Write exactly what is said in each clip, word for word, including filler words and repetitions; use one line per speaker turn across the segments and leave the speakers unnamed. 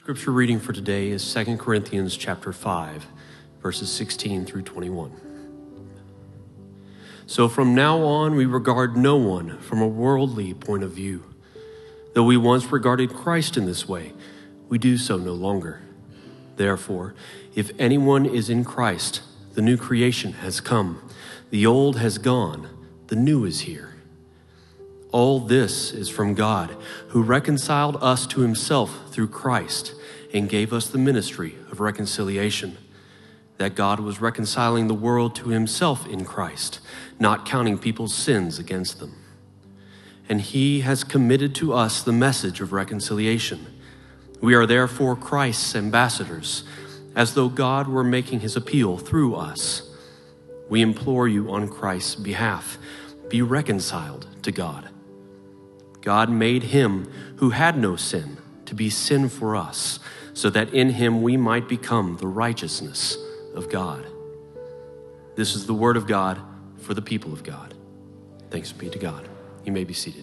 Scripture reading for today is Second Corinthians chapter five, verses sixteen through twenty-one. So from now on, we regard no one from a worldly point of view. Though we once regarded Christ in this way, we do so no longer. Therefore, if anyone is in Christ, the new creation has come. The old has gone, the new is here. All this is from God, who reconciled us to himself through Christ and gave us the ministry of reconciliation, that God was reconciling the world to himself in Christ, not counting people's sins against them. And he has committed to us the message of reconciliation. We are therefore Christ's ambassadors, as though God were making his appeal through us. We implore you on Christ's behalf, be reconciled to God. God made him who had no sin to be sin for us, so that in him we might become the righteousness of God. This is the word of God for the people of God. Thanks be to God. You may be seated.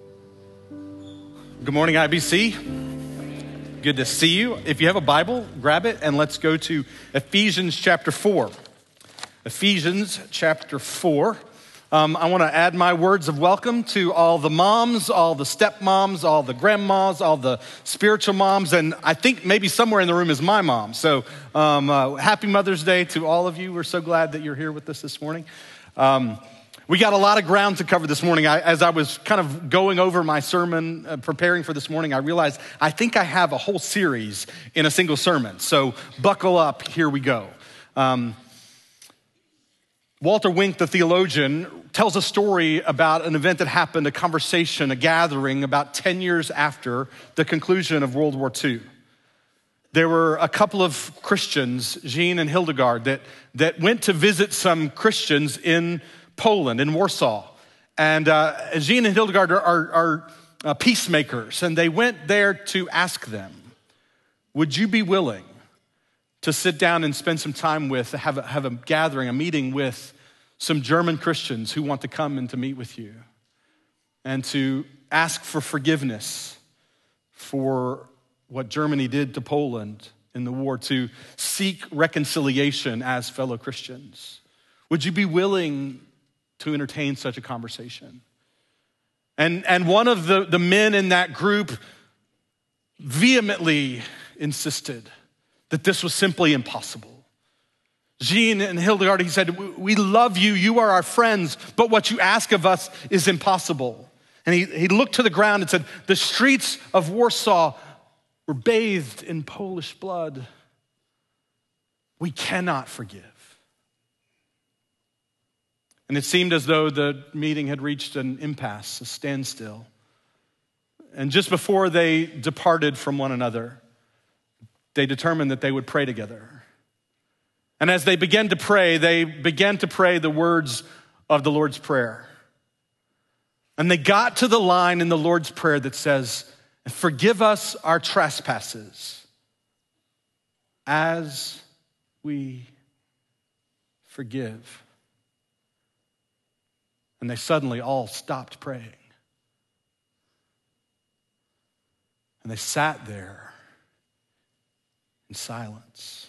Good morning, I B C. Good to see you. If you have a Bible, grab it and let's go to Ephesians chapter four. Ephesians chapter four. Um, I want to add my words of welcome to all the moms, all the stepmoms, all the grandmas, all the spiritual moms, and I think maybe somewhere in the room is my mom. So um, uh, happy Mother's Day to all of you. We're so glad that you're here with us this morning. Um, we got a lot of ground to cover this morning. I, as I was kind of going over my sermon, uh, preparing for this morning, I realized I think I have a whole series in a single sermon. So buckle up, here we go. Um, Walter Wink, the theologian, tells a story about an event that happened, a conversation, a gathering about ten years after the conclusion of World War Two. There were a couple of Christians, Jean and Hildegard, that, that went to visit some Christians in Poland, in Warsaw. And uh, Jean and Hildegard are, are, are uh, peacemakers, and they went there to ask them, would you be willing to sit down and spend some time with, have a, have a gathering, a meeting with some German Christians who want to come and to meet with you and to ask for forgiveness for what Germany did to Poland in the war, to seek reconciliation as fellow Christians? Would you be willing to entertain such a conversation? And, and one of the, the men in that group vehemently insisted that this was simply impossible. Jean and Hildegard, he said, we love you, you are our friends, but what you ask of us is impossible. And he, he looked to the ground and said, the streets of Warsaw were bathed in Polish blood. We cannot forgive. And it seemed as though the meeting had reached an impasse, a standstill. And just before they departed from one another, they determined that they would pray together. And as they began to pray, they began to pray the words of the Lord's Prayer. And they got to the line in the Lord's Prayer that says, forgive us our trespasses as we forgive. And they suddenly all stopped praying. And they sat there in silence.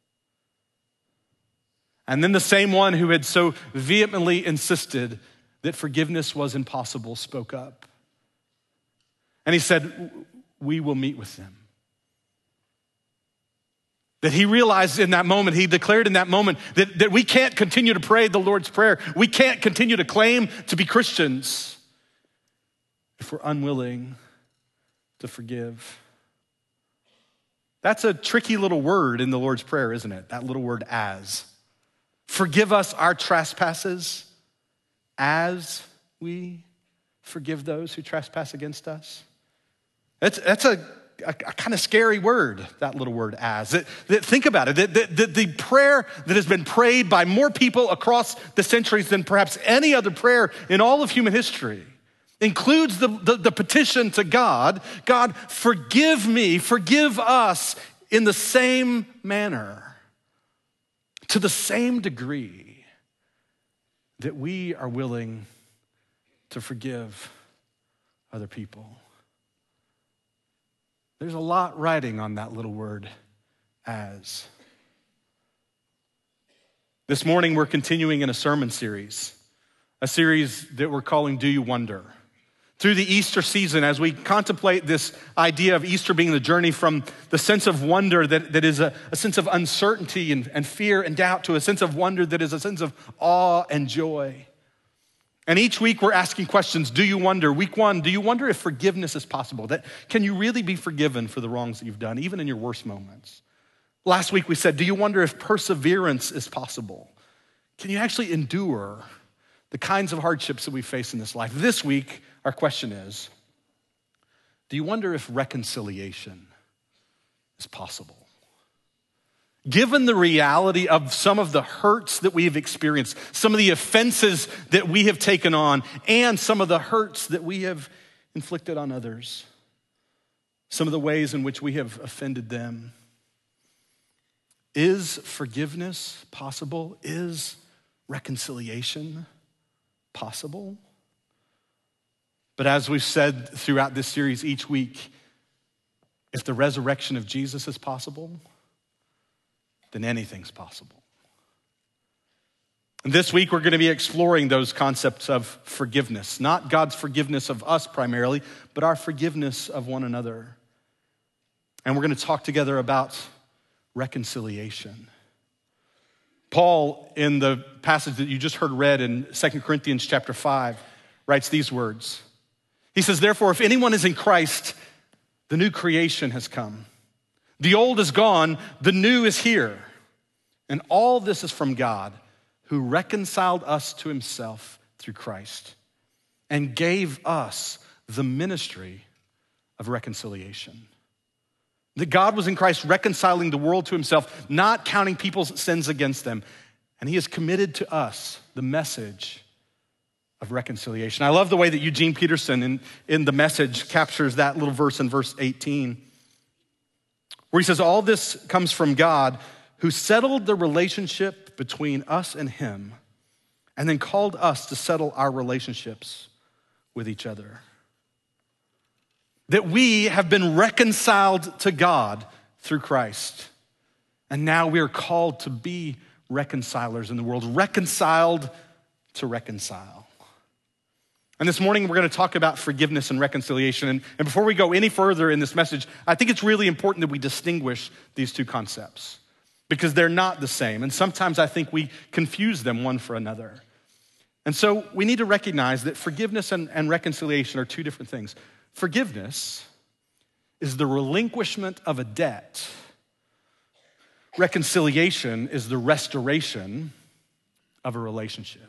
And then the same one who had so vehemently insisted that forgiveness was impossible spoke up. And he said, we will meet with them. That he realized in that moment, he declared in that moment that, that we can't continue to pray the Lord's Prayer. We can't continue to claim to be Christians if we're unwilling to forgive. That's a tricky little word in the Lord's Prayer, isn't it? That little word as. Forgive us our trespasses as we forgive those who trespass against us. That's, that's a, a, a kind of scary word, that little word as. It, that, think about it. The, the, the prayer that has been prayed by more people across the centuries than perhaps any other prayer in all of human history includes the, the, the petition to God, God, forgive me, forgive us in the same manner, to the same degree that we are willing to forgive other people. There's a lot riding on that little word, as. This morning, we're continuing in a sermon series, a series that we're calling Do You Wonder? Through the Easter season, as we contemplate this idea of Easter being the journey from the sense of wonder that, that is a, a sense of uncertainty and, and fear and doubt to a sense of wonder that is a sense of awe and joy. And each week we're asking questions. Do you wonder? Week one, do you wonder if forgiveness is possible? That can you really be forgiven for the wrongs that you've done, even in your worst moments? Last week we said, do you wonder if perseverance is possible? Can you actually endure the kinds of hardships that we face in this life? This week, our question is, do you wonder if reconciliation is possible? Given the reality of some of the hurts that we have experienced, some of the offenses that we have taken on, and some of the hurts that we have inflicted on others, some of the ways in which we have offended them, is forgiveness possible? Is reconciliation possible? But as we've said throughout this series each week, if the resurrection of Jesus is possible, then anything's possible. And this week we're going to be exploring those concepts of forgiveness, not God's forgiveness of us primarily, but our forgiveness of one another. And we're going to talk together about reconciliation. Paul, in the passage that you just heard read in Second Corinthians chapter five, writes these words. He says, therefore, if anyone is in Christ, the new creation has come. The old is gone, the new is here. And all this is from God, who reconciled us to himself through Christ and gave us the ministry of reconciliation. That God was in Christ reconciling the world to himself, not counting people's sins against them. And he has committed to us the message of reconciliation. I love the way that Eugene Peterson in, in the Message captures that little verse in verse eighteen, where he says, all this comes from God, who settled the relationship between us and him, and then called us to settle our relationships with each other. That we have been reconciled to God through Christ. And now we are called to be reconcilers in the world, reconciled to reconcile. And this morning we're going to talk about forgiveness and reconciliation. And, and before we go any further in this message, I think it's really important that we distinguish these two concepts because they're not the same. And sometimes I think we confuse them one for another. And so we need to recognize that forgiveness and, and reconciliation are two different things. Forgiveness is the relinquishment of a debt. Reconciliation is the restoration of a relationship.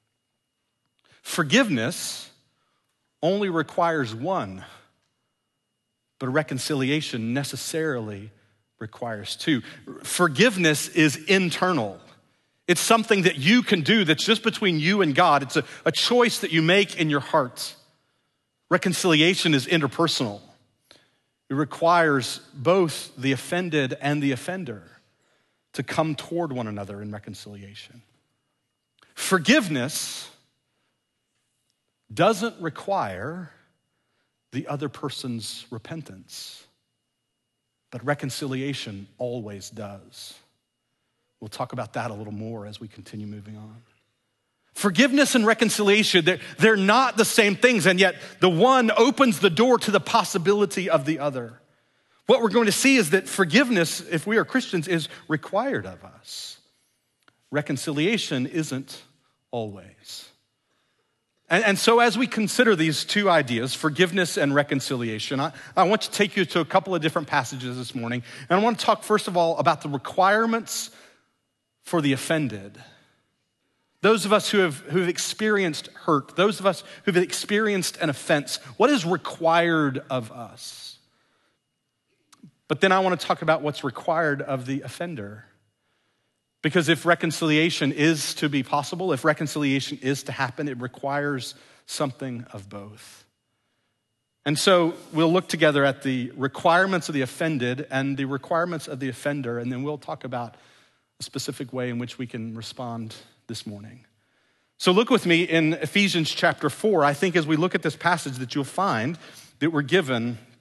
Forgiveness only requires one, but reconciliation necessarily requires two. Forgiveness is internal. It's something that you can do that's just between you and God. It's a, a choice that you make in your heart. Reconciliation is interpersonal. It requires both the offended and the offender to come toward one another in reconciliation. Forgiveness doesn't require the other person's repentance, but reconciliation always does. We'll talk about that a little more as we continue moving on. Forgiveness and reconciliation, they're, they're not the same things, and yet the one opens the door to the possibility of the other. What we're going to see is that forgiveness, if we are Christians, is required of us. Reconciliation isn't always. And, and so as we consider these two ideas, forgiveness and reconciliation, I, I want to take you to a couple of different passages this morning. And I want to talk first of all about the requirements for the offended. Those of us who have, who have experienced hurt, those of us who have experienced an offense, what is required of us? But then I want to talk about what's required of the offender. Because if reconciliation is to be possible, if reconciliation is to happen, it requires something of both. And so we'll look together at the requirements of the offended and the requirements of the offender, and then we'll talk about a specific way in which we can respond this morning. So look with me in Ephesians chapter four. I think as we look at this passage that you'll find that we're given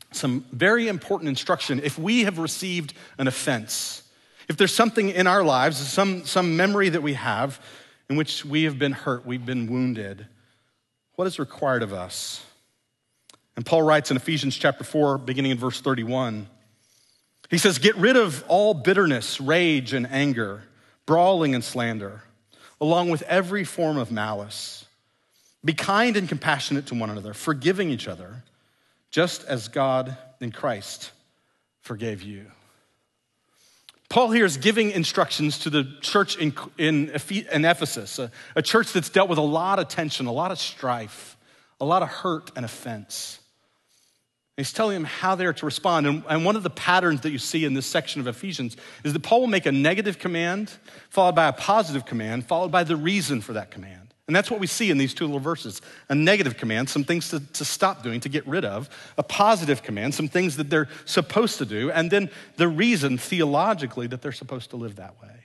some very important instruction. If we have received an offense, if there's something in our lives, some, some memory that we have in which we have been hurt, we've been wounded, what is required of us? And Paul writes in Ephesians chapter four, beginning in verse thirty-one, he says, get rid of all bitterness, rage, and anger, brawling and slander, along with every form of malice. Be kind and compassionate to one another, forgiving each other, just as God in Christ forgave you. Paul here is giving instructions to the church in, in, in Ephesus, a, a church that's dealt with a lot of tension, a lot of strife, a lot of hurt and offense. He's telling them how they're to respond. And, and one of the patterns that you see in this section of Ephesians is that Paul will make a negative command, followed by a positive command, followed by the reason for that command. And that's what we see in these two little verses. A negative command, some things to, to stop doing, to get rid of. A positive command, some things that they're supposed to do. And then the reason theologically that they're supposed to live that way.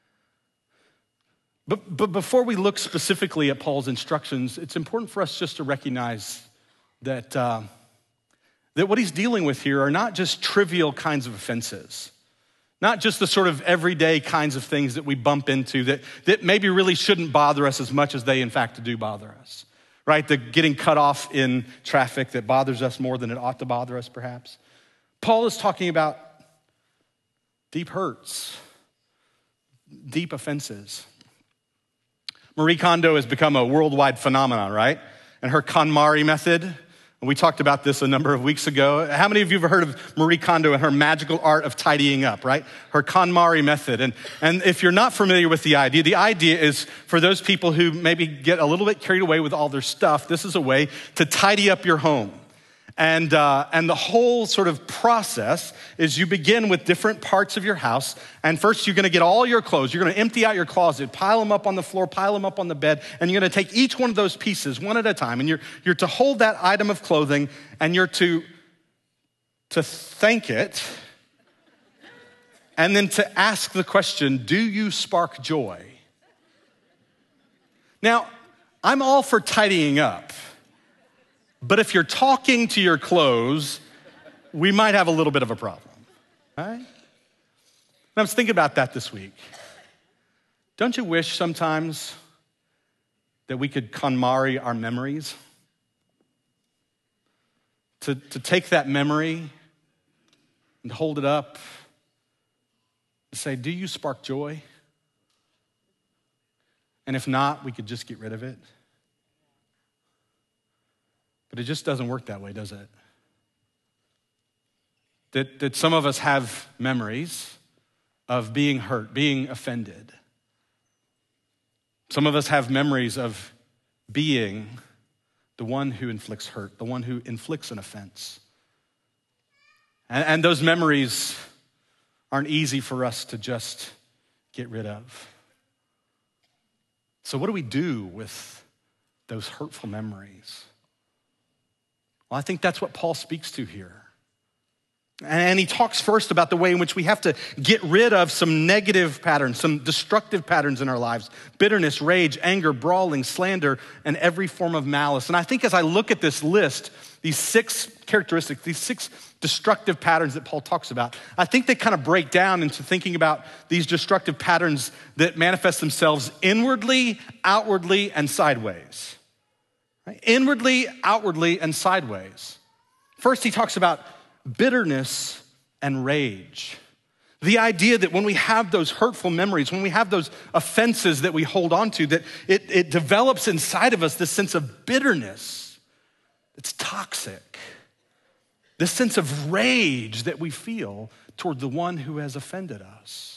But, but before we look specifically at Paul's instructions, it's important for us just to recognize that, uh, that what he's dealing with here are not just trivial kinds of offenses. Not just the sort of everyday kinds of things that we bump into that, that maybe really shouldn't bother us as much as they in fact do bother us, right? The getting cut off in traffic that bothers us more than it ought to bother us perhaps. Paul is talking about deep hurts, deep offenses. Marie Kondo has become a worldwide phenomenon, right? And her KonMari method, we talked about this a number of weeks ago. How many of you have heard of Marie Kondo and her magical art of tidying up, right? Her KonMari method. And, and if you're not familiar with the idea, the idea is for those people who maybe get a little bit carried away with all their stuff, this is a way to tidy up your home. And, uh, and the whole sort of process is you begin with different parts of your house. And first you're gonna get all your clothes. You're gonna empty out your closet, pile them up on the floor, pile them up on the bed. And you're gonna take each one of those pieces one at a time. And you're, you're to hold that item of clothing and you're to, to thank it. And then to ask the question, do you spark joy? Now, I'm all for tidying up. But if you're talking to your clothes, we might have a little bit of a problem, right? And I was thinking about that this week. Don't you wish sometimes that we could KonMari our memories? To, to take that memory and hold it up and say, do you spark joy? And if not, we could just get rid of it. But it just doesn't work that way, does it? That, that some of us have memories of being hurt, being offended. Some of us have memories of being the one who inflicts hurt, the one who inflicts an offense. And, and those memories aren't easy for us to just get rid of. So what do we do with those hurtful memories? Well, I think that's what Paul speaks to here. And he talks first about the way in which we have to get rid of some negative patterns, some destructive patterns in our lives. Bitterness, rage, anger, brawling, slander, and every form of malice. And I think as I look at this list, these six characteristics, these six destructive patterns that Paul talks about, I think they kind of break down into thinking about these destructive patterns that manifest themselves inwardly, outwardly, and sideways. Right? Inwardly, outwardly, and sideways. First, he talks about bitterness and rage. The idea that when we have those hurtful memories, when we have those offenses that we hold on to, that it, it develops inside of us this sense of bitterness. It's toxic. This sense of rage that we feel toward the one who has offended us.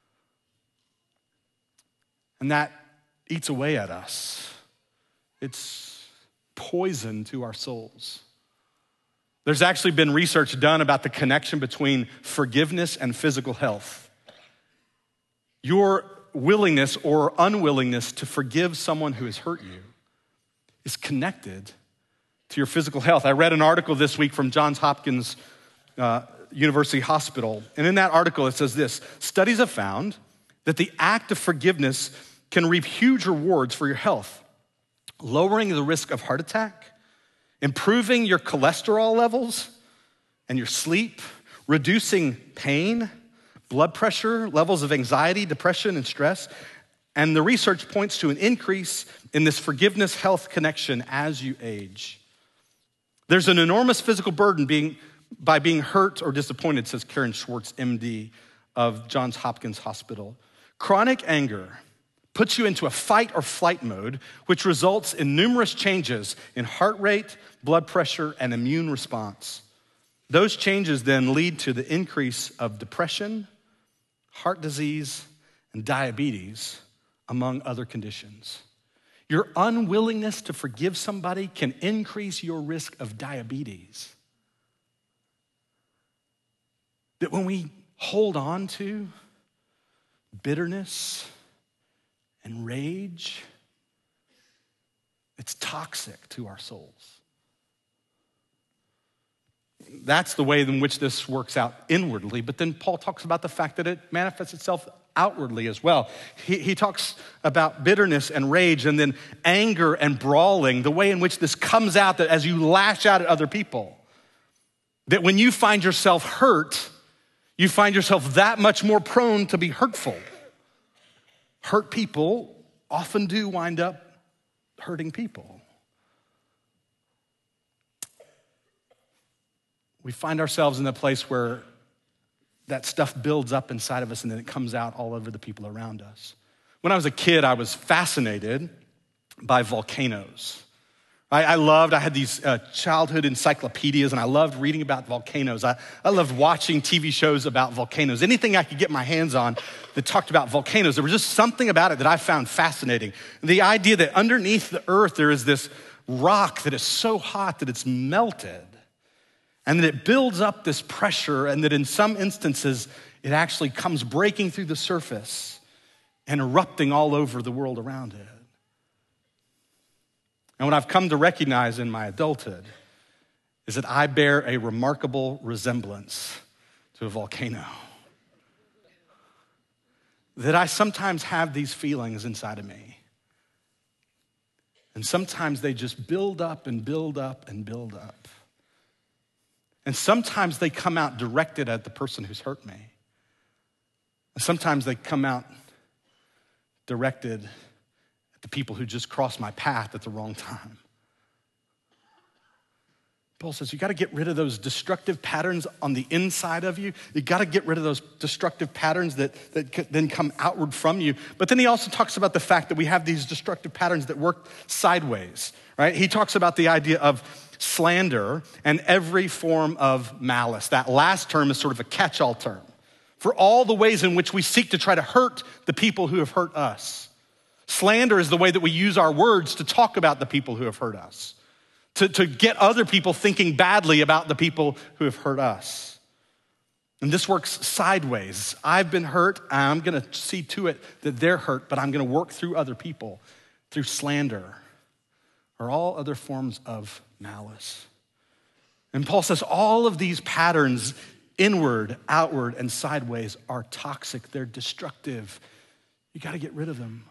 And that eats away at us. It's poison to our souls. There's actually been research done about the connection between forgiveness and physical health. Your willingness or unwillingness to forgive someone who has hurt you is connected to your physical health. I read an article this week from Johns Hopkins uh, University Hospital, and in that article it says this: studies have found that the act of forgiveness can reap huge rewards for your health, lowering the risk of heart attack, improving your cholesterol levels, and your sleep, reducing pain, blood pressure, levels of anxiety, depression, and stress. And the research points to an increase in this forgiveness health connection as you age. There's an enormous physical burden being by being hurt or disappointed, says Karen Schwartz, M D of Johns Hopkins Hospital. Chronic anger puts you into a fight or flight mode, which results in numerous changes in heart rate, blood pressure, and immune response. Those changes then lead to the increase of depression, heart disease, and diabetes, among other conditions. Your unwillingness to forgive somebody can increase your risk of diabetes. That when we hold on to bitterness and rage, it's toxic to our souls. That's the way in which this works out inwardly, but then Paul talks about the fact that it manifests itself outwardly as well. He, he talks about bitterness and rage and then anger and brawling, the way in which this comes out that as you lash out at other people, that when you find yourself hurt, you find yourself that much more prone to be hurtful. Hurt people often do wind up hurting people. We find ourselves in the place where that stuff builds up inside of us and then it comes out all over the people around us. When I was a kid, I was fascinated by volcanoes. I, I loved, I had these uh, childhood encyclopedias and I loved reading about volcanoes. I, I loved watching T V shows about volcanoes. Anything I could get my hands on that talked about volcanoes. There was just something about it that I found fascinating. The idea that underneath the earth there is this rock that is so hot that it's melted. And that it builds up this pressure, and that in some instances, it actually comes breaking through the surface and erupting all over the world around it. And what I've come to recognize in my adulthood is that I bear a remarkable resemblance to a volcano. That I sometimes have these feelings inside of me. And sometimes they just build up and build up and build up. And sometimes they come out directed at the person who's hurt me. And sometimes they come out directed at the people who just crossed my path at the wrong time. Paul says you got to get rid of those destructive patterns on the inside of you. You got to get rid of those destructive patterns that, that then come outward from you. But then he also talks about the fact that we have these destructive patterns that work sideways, right? He talks about the idea of slander and every form of malice. That last term is sort of a catch-all term for all the ways in which we seek to try to hurt the people who have hurt us. Slander is the way that we use our words to talk about the people who have hurt us, to, to get other people thinking badly about the people who have hurt us. And this works sideways. I've been hurt, I'm gonna see to it that they're hurt, but I'm gonna work through other people through slander or all other forms of malice. And Paul says all of these patterns, inward, outward, and sideways, are toxic. They're destructive. You got to get rid of them.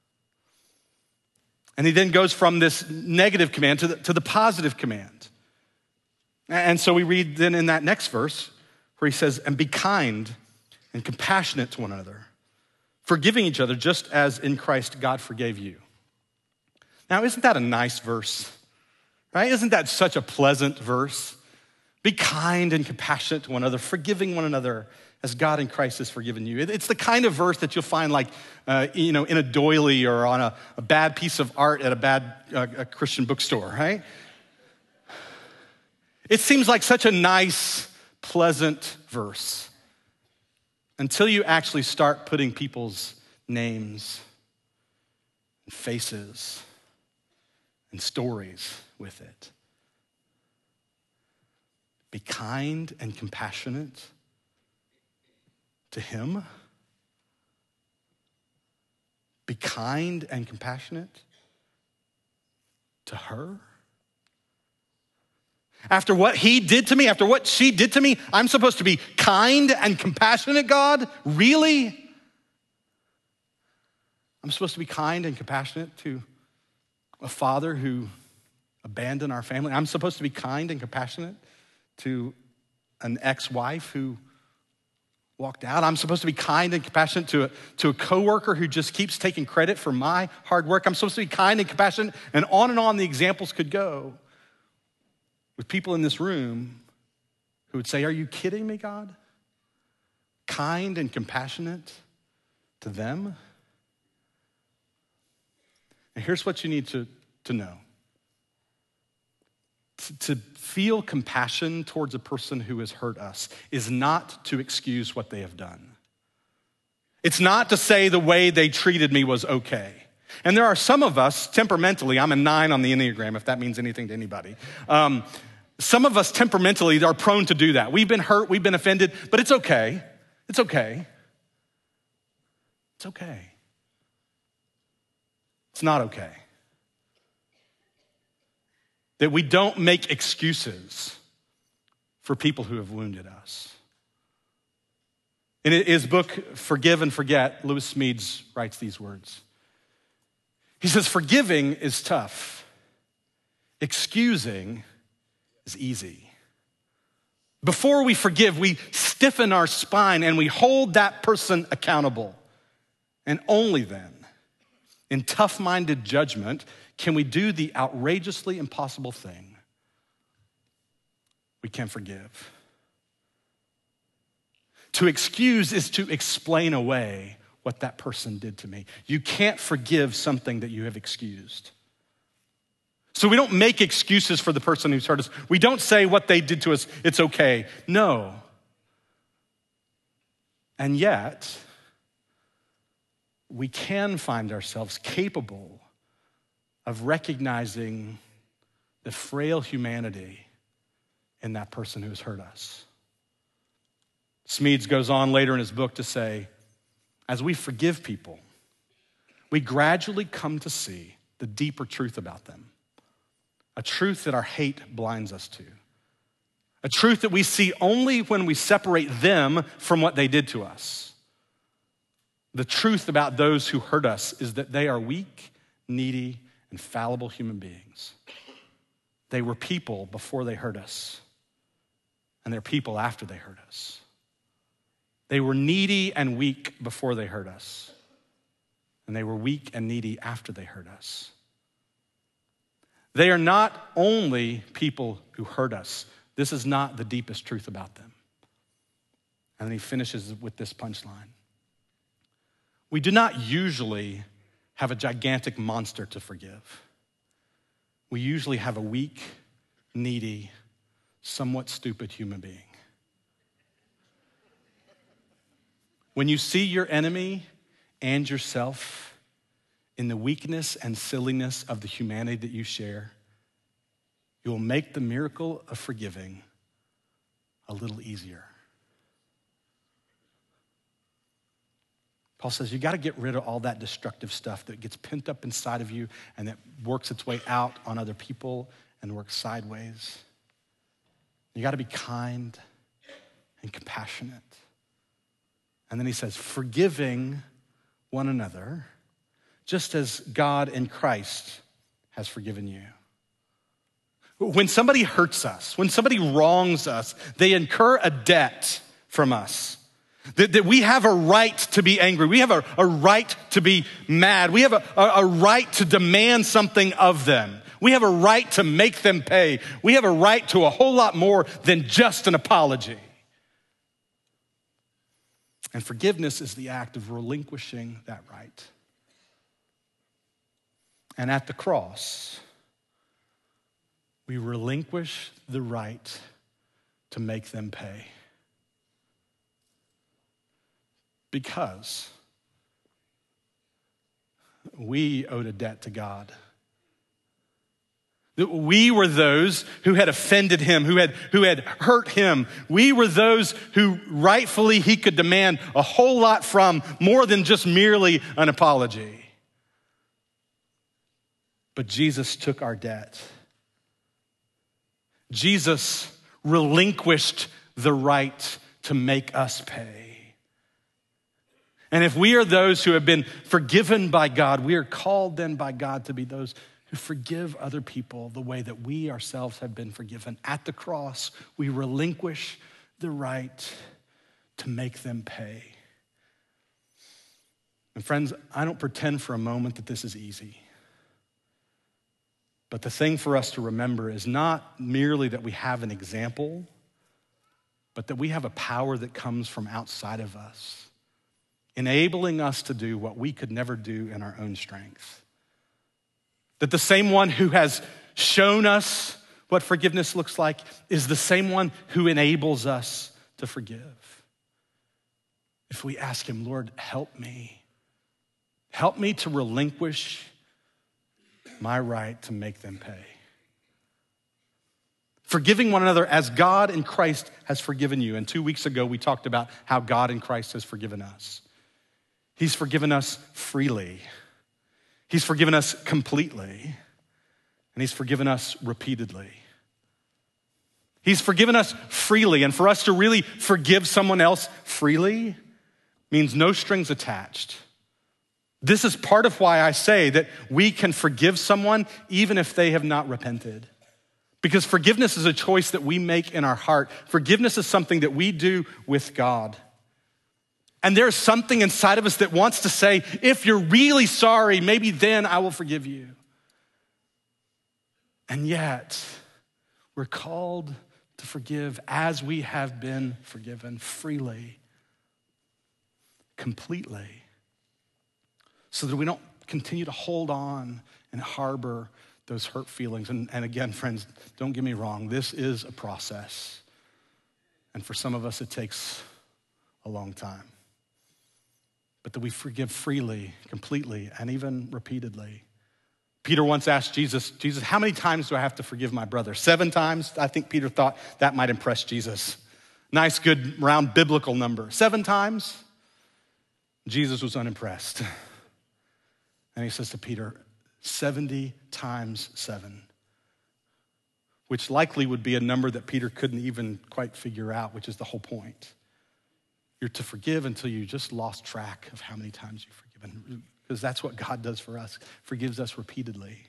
And he then goes from this negative command to the, to the positive command. And so we read then in that next verse where he says, and be kind and compassionate to one another, forgiving each other just as in Christ God forgave you. Now, isn't that a nice verse? Right? Isn't that such a pleasant verse? Be kind and compassionate to one another, forgiving one another as God in Christ has forgiven you. It's the kind of verse that you'll find like, uh, you know, in a doily or on a, a bad piece of art at a bad uh, a Christian bookstore, right? It seems like such a nice, pleasant verse until you actually start putting people's names and faces and stories with it. Be kind and compassionate to him. Be kind and compassionate to her. After what he did to me, after what she did to me, I'm supposed to be kind and compassionate, God? Really? I'm supposed to be kind and compassionate to a father who abandoned our family. I'm supposed to be kind and compassionate to an ex-wife who walked out. I'm supposed to be kind and compassionate to a, to a coworker who just keeps taking credit for my hard work. I'm supposed to be kind and compassionate, and on and on the examples could go with people in this room who would say, are you kidding me, God? Kind and compassionate to them? And here's what you need to, to know. To feel compassion towards a person who has hurt us is not to excuse what they have done. It's not to say the way they treated me was okay. And there are some of us, temperamentally, I'm a nine on the Enneagram, if that means anything to anybody. Um, some of us temperamentally are prone to do that. We've been hurt, we've been offended, but it's okay. It's okay. It's okay. It's not okay. That we don't make excuses for people who have wounded us. In his book, Forgive and Forget, Lewis Smedes writes these words. He says, forgiving is tough. Excusing is easy. Before we forgive, we stiffen our spine and we hold that person accountable. And only then, in tough-minded judgment, can we do the outrageously impossible thing? We can forgive. To excuse is to explain away what that person did to me. You can't forgive something that you have excused. So we don't make excuses for the person who's hurt us. We don't say what they did to us, it's okay. No. And yet, we can find ourselves capable of recognizing the frail humanity in that person who has hurt us. Smedes goes on later in his book to say, as we forgive people, we gradually come to see the deeper truth about them, a truth that our hate blinds us to, a truth that we see only when we separate them from what they did to us. The truth about those who hurt us is that they are weak, needy, and fallible human beings. They were people before they hurt us, and they're people after they hurt us. They were needy and weak before they hurt us, and they were weak and needy after they hurt us. They are not only people who hurt us. This is not the deepest truth about them. And then he finishes with this punchline. We do not usually have a gigantic monster to forgive. We usually have a weak, needy, somewhat stupid human being. When you see your enemy and yourself in the weakness and silliness of the humanity that you share, you will make the miracle of forgiving a little easier. Paul says you got to get rid of all that destructive stuff that gets pent up inside of you and that works its way out on other people and works sideways. You got to be kind and compassionate. And then he says, forgiving one another, just as God in Christ has forgiven you. When somebody hurts us, when somebody wrongs us, they incur a debt from us. That, that we have a right to be angry. We have a, a right to be mad. We have a, a, a right to demand something of them. We have a right to make them pay. We have a right to a whole lot more than just an apology. And forgiveness is the act of relinquishing that right. And at the cross, we relinquish the right to make them pay. Because we owed a debt to God. That we were those who had offended him, who had, who had hurt him. We were those who rightfully he could demand a whole lot from, more than just merely an apology. But Jesus took our debt. Jesus relinquished the right to make us pay. And if we are those who have been forgiven by God, we are called then by God to be those who forgive other people the way that we ourselves have been forgiven. At the cross, we relinquish the right to make them pay. And friends, I don't pretend for a moment that this is easy. But the thing for us to remember is not merely that we have an example, but that we have a power that comes from outside of us, enabling us to do what we could never do in our own strength. That the same one who has shown us what forgiveness looks like is the same one who enables us to forgive. If we ask him, Lord, help me. Help me to relinquish my right to make them pay. Forgiving one another as God in Christ has forgiven you. And two weeks ago, we talked about how God in Christ has forgiven us. He's forgiven us freely. He's forgiven us completely. And he's forgiven us repeatedly. He's forgiven us freely. And for us to really forgive someone else freely means no strings attached. This is part of why I say that we can forgive someone even if they have not repented. Because forgiveness is a choice that we make in our heart. Forgiveness is something that we do with God. And there's something inside of us that wants to say, if you're really sorry, maybe then I will forgive you. And yet, we're called to forgive as we have been forgiven, freely, completely, so that we don't continue to hold on and harbor those hurt feelings. And, and again, friends, don't get me wrong, this is a process. And for some of us, it takes a long time. But that we forgive freely, completely, and even repeatedly. Peter once asked Jesus, Jesus, how many times do I have to forgive my brother? Seven times? I think Peter thought that might impress Jesus. Nice, good, round biblical number. Seven times? Jesus was unimpressed. And he says to Peter, seventy times seven, which likely would be a number that Peter couldn't even quite figure out, which is the whole point. You're to forgive until you just lost track of how many times you've forgiven, because that's what God does for us, forgives us repeatedly.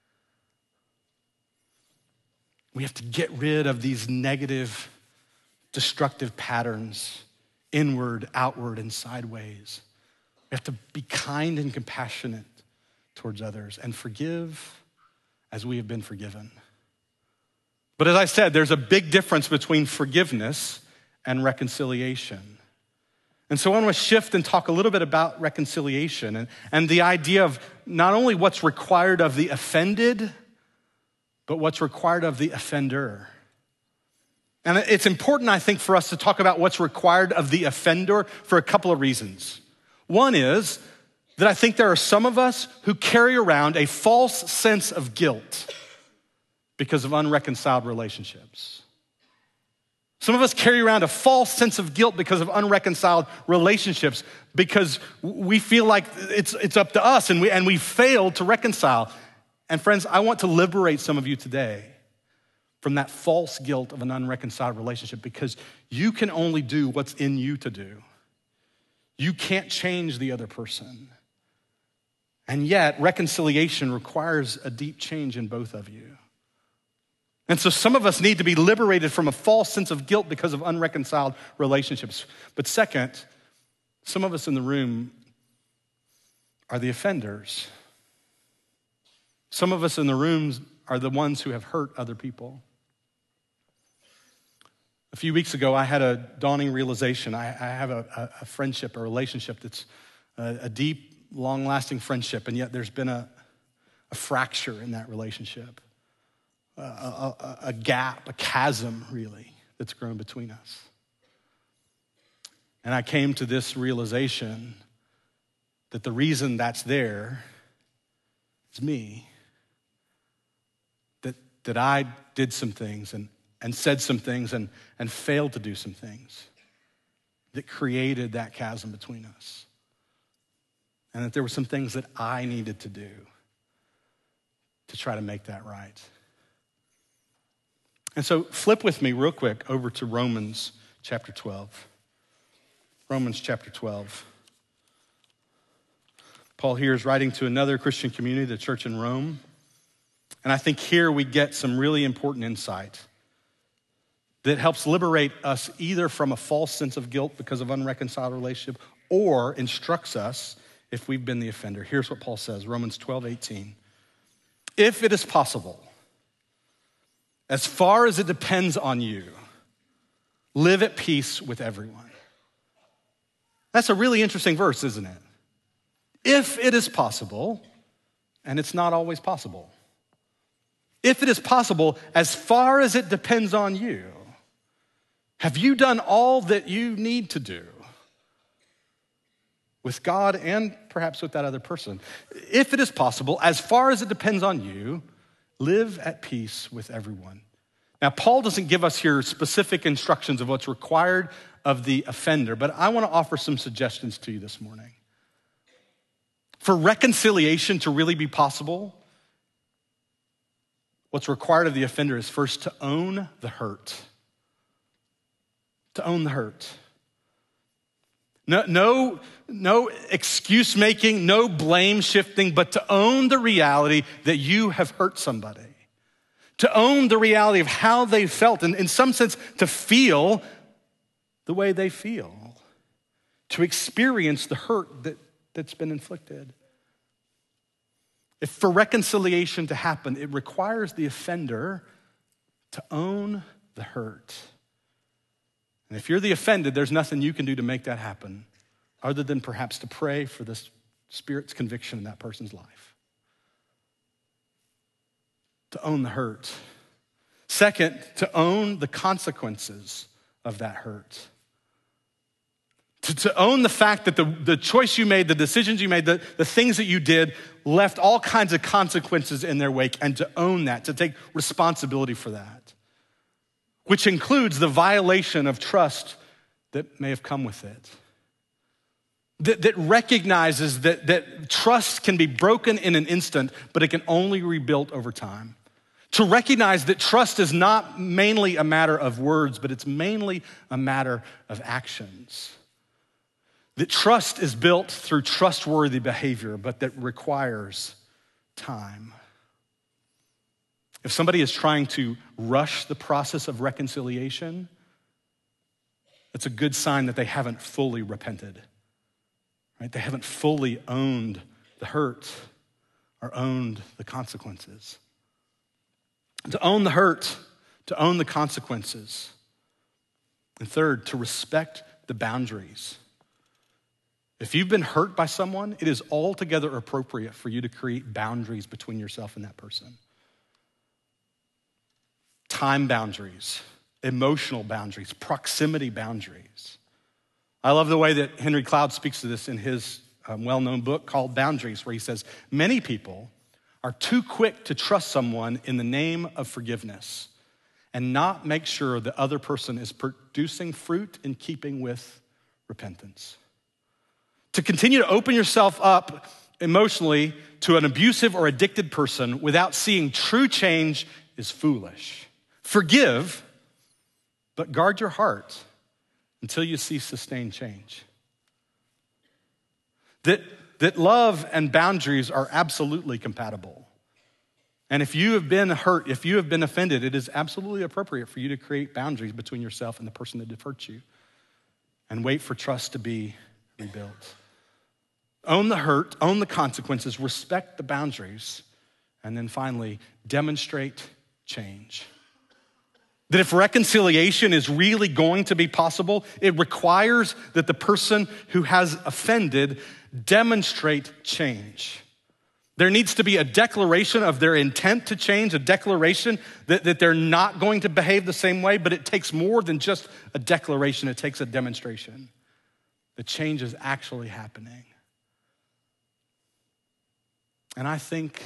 We have to get rid of these negative, destructive patterns, inward, outward, and sideways. We have to be kind and compassionate towards others and forgive as we have been forgiven. But as I said, there's a big difference between forgiveness and reconciliation. And so I want to shift and talk a little bit about reconciliation and, and the idea of not only what's required of the offended, but what's required of the offender. And it's important, I think, for us to talk about what's required of the offender for a couple of reasons. One is that I think there are some of us who carry around a false sense of guilt because of unreconciled relationships. Some of us carry around a false sense of guilt because of unreconciled relationships, because we feel like it's, it's up to us and we, and we failed to reconcile. And friends, I want to liberate some of you today from that false guilt of an unreconciled relationship, because you can only do what's in you to do. You can't change the other person. And yet, reconciliation requires a deep change in both of you. And so some of us need to be liberated from a false sense of guilt because of unreconciled relationships. But second, some of us in the room are the offenders. Some of us in the rooms are the ones who have hurt other people. A few weeks ago, I had a dawning realization. I, I have a, a friendship, a relationship that's a, a deep, long-lasting friendship, and yet there's been a, a fracture in that relationship, a, a, a gap, a chasm, really, that's grown between us. And I came to this realization that the reason that's there is me, that, that I did some things and, and said some things and, and failed to do some things that created that chasm between us. And that there were some things that I needed to do to try to make that right. And so flip with me real quick over to Romans chapter twelve. Romans chapter twelve. Paul here is writing to another Christian community, the church in Rome. And I think here we get some really important insight. that helps liberate us either from a false sense of guilt because of unreconciled relationship or instructs us if we've been the offender. Here's what Paul says, Romans twelve eighteen. If it is possible, as far as it depends on you, live at peace with everyone. That's a really interesting verse, isn't it? If it is possible, and it's not always possible. If it is possible, as far as it depends on you, have you done all that you need to do with God and perhaps with that other person? If it is possible, as far as it depends on you, live at peace with everyone. Now, Paul doesn't give us here specific instructions of what's required of the offender, but I want to offer some suggestions to you this morning. For reconciliation to really be possible, what's required of the offender is first to own the hurt. To own the hurt. No, no, no excuse making, no blame shifting, but to own the reality that you have hurt somebody. To own the reality of how they felt, and in some sense, to feel the way they feel. To experience the hurt that, that's been inflicted. If for reconciliation to happen, it requires the offender to own the hurt. And if you're the offended, there's nothing you can do to make that happen other than perhaps to pray for the Spirit's conviction in that person's life. To own the hurt. Second, to own the consequences of that hurt. To, to own the fact that the, the choice you made, the decisions you made, the, the things that you did left all kinds of consequences in their wake, and to own that, to take responsibility for that, which includes the violation of trust that may have come with it. That, that recognizes that, that trust can be broken in an instant, but it can only be rebuilt over time. To recognize that trust is not mainly a matter of words, but it's mainly a matter of actions. That trust is built through trustworthy behavior, but that requires time. If somebody is trying to rush the process of reconciliation, it's a good sign that they haven't fully repented, right? They haven't fully owned the hurt or owned the consequences. To own the hurt, to own the consequences. And third, to respect the boundaries. If you've been hurt by someone, it is altogether appropriate for you to create boundaries between yourself and that person. Time boundaries, emotional boundaries, proximity boundaries. I love the way that Henry Cloud speaks to this in his um, well-known book called Boundaries, where he says, many people are too quick to trust someone in the name of forgiveness and not make sure the other person is producing fruit in keeping with repentance. To continue to open yourself up emotionally to an abusive or addicted person without seeing true change is foolish. Forgive, but guard your heart until you see sustained change. That, that love and boundaries are absolutely compatible. And if you have been hurt, if you have been offended, it is absolutely appropriate for you to create boundaries between yourself and the person that did hurt you and wait for trust to be rebuilt. Own the hurt, own the consequences, respect the boundaries, and then finally, demonstrate change. That if reconciliation is really going to be possible, it requires that the person who has offended demonstrate change. There needs to be a declaration of their intent to change, a declaration that, that they're not going to behave the same way, but it takes more than just a declaration, it takes a demonstration. The change is actually happening. And I think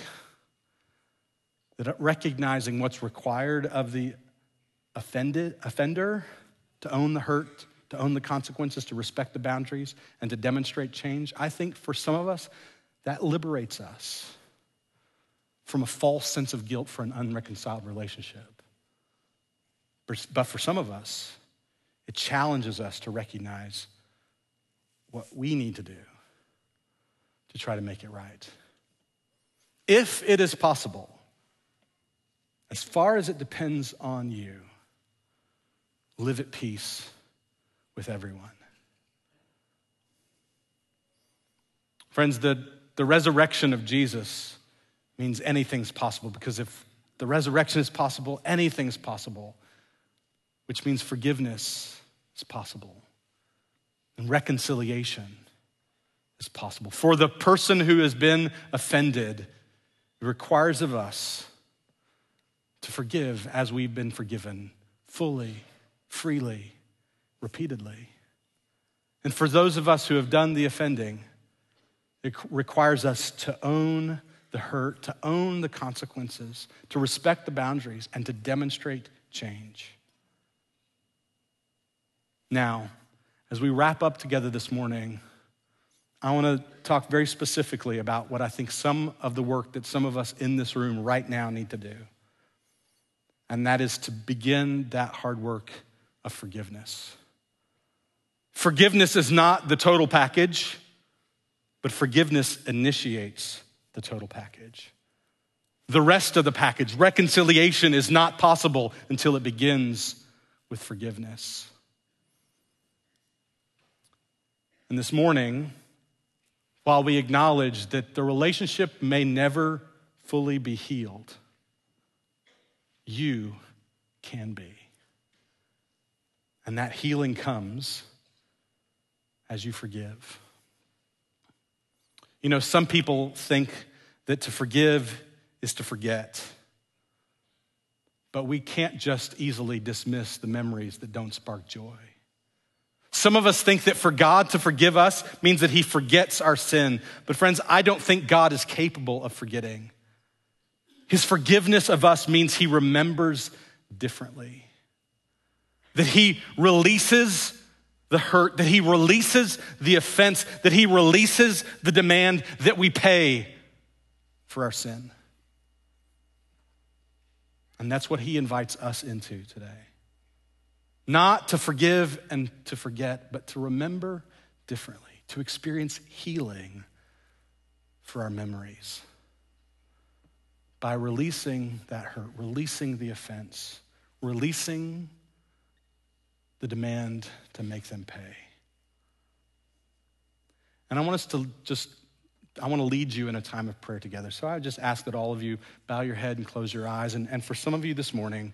that recognizing what's required of the offended offender to own the hurt, to own the consequences, to respect the boundaries, and to demonstrate change, I think for some of us, that liberates us from a false sense of guilt for an unreconciled relationship. But for some of us, it challenges us to recognize what we need to do to try to make it right. If it is possible, as far as it depends on you, live at peace with everyone. Friends, the, the resurrection of Jesus means anything's possible, because if the resurrection is possible, anything's possible, which means forgiveness is possible and reconciliation is possible. For the person who has been offended, it requires of us to forgive as we've been forgiven, fully, freely, repeatedly. And for those of us who have done the offending, it requires us to own the hurt, to own the consequences, to respect the boundaries, and to demonstrate change. Now, as we wrap up together this morning, I want to talk very specifically about what I think some of the work that some of us in this room right now need to do. And that is to begin that hard work of forgiveness. Forgiveness is not the total package, but forgiveness initiates the total package. The rest of the package, reconciliation, is not possible until it begins with forgiveness. And this morning, while we acknowledge that the relationship may never fully be healed, you can be. And that healing comes as you forgive. You know, some people think that to forgive is to forget. But we can't just easily dismiss the memories that don't spark joy. Some of us think that for God to forgive us means that he forgets our sin. But friends, I don't think God is capable of forgetting. His forgiveness of us means he remembers differently. That he releases the hurt, that he releases the offense, that he releases the demand that we pay for our sin. And that's what he invites us into today. Not to forgive and to forget, but to remember differently, to experience healing for our memories by releasing that hurt, releasing the offense, releasing the demand to make them pay. And I want us to just, I want to lead you in a time of prayer together. So I just ask that all of you bow your head and close your eyes. And, and for some of you this morning,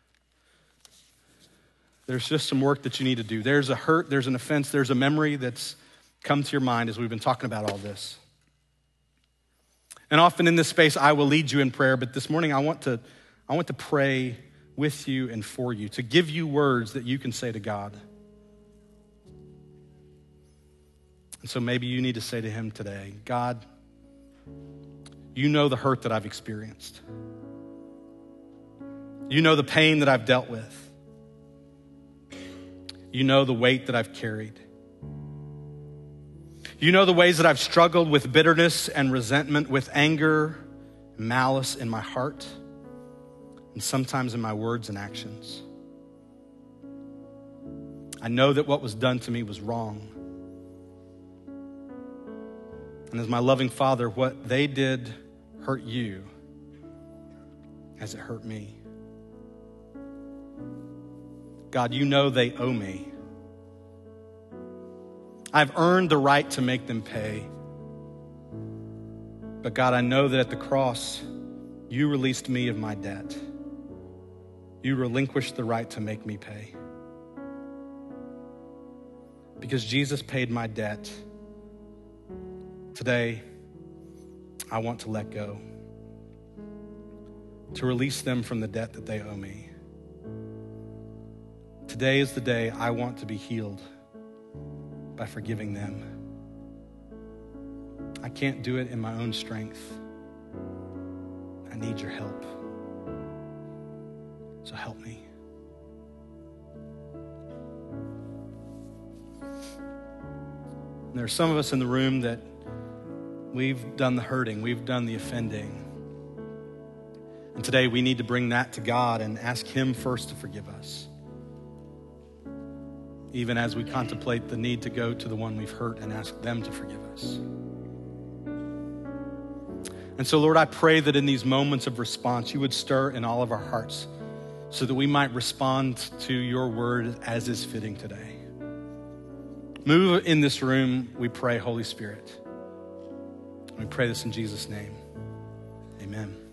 there's just some work that you need to do. There's a hurt, there's an offense, there's a memory that's come to your mind as we've been talking about all this. And often in this space, I will lead you in prayer, but this morning I want to, I want to pray with you and for you, to give you words that you can say to God. And so maybe you need to say to him today, God, you know the hurt that I've experienced. You know the pain that I've dealt with. You know the weight that I've carried. You know the ways that I've struggled with bitterness and resentment, with anger, and malice in my heart, and sometimes in my words and actions. I know that what was done to me was wrong. And as my loving Father, what they did hurt you as it hurt me. God, you know they owe me. I've earned the right to make them pay. But God, I know that at the cross, you released me of my debt. You relinquished the right to make me pay. Because Jesus paid my debt, today, I want to let go, to release them from the debt that they owe me. Today is the day I want to be healed by forgiving them. I can't do it in my own strength. I need your help. So help me. And there are some of us in the room that we've done the hurting, we've done the offending. And today we need to bring that to God and ask him first to forgive us, even as we contemplate the need to go to the one we've hurt and ask them to forgive us. And so, Lord, I pray that in these moments of response, you would stir in all of our hearts so that we might respond to your word as is fitting today. Move in this room, we pray, Holy Spirit. We pray this in Jesus' name. Amen.